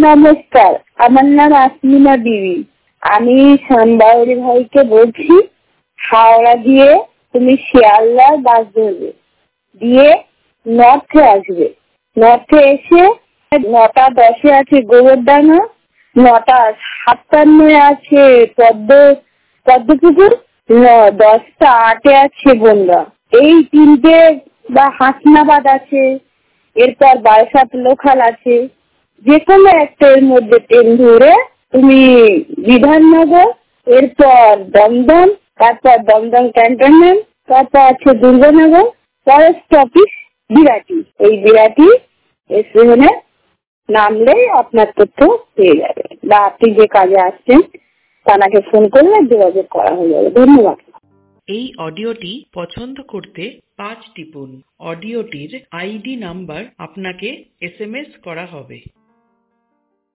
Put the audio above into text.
নমস্কার, আমার নাম আসমিনা বিবি। আমি শ্যামবাউরি ভাইকে বলছি, হাওড়া দিয়ে তুমি শিয়ালদার বাস ধরবে, দিয়ে নর্থে আসবে। নর্থে এসে 9:10 আছে গোবরডাঙ্গা, 9:57 আছে পদ্মপুকুর, 10:08 আছে বনগা। এই তিনটে বা হাসনাবাদ আছে, এরপর বারাসাত লোকাল আছে। যে কোনো একটা এর মধ্যে ট্রেন ধরে তুমি বিধাননগর, এরপর দমদম, তারপর দমদম ক্যান্টনমেন্ট, তারপর আছে দুর্গানগর, ফরেস্ট অফিস বিরাটি। এই বিরাটি স্টেশনে নামলে আপনার তথ্য পেয়ে যাবে, বা আপনি যে কাজে আসছেন তাকে ফোন করলে যোগাযোগ করা হয়ে যাবে। ধন্যবাদ। এই অডিওটি পছন্দ করতে 5 টিপুন। অডিওটির আইডি নাম্বার আপনাকে SMS করা হবে।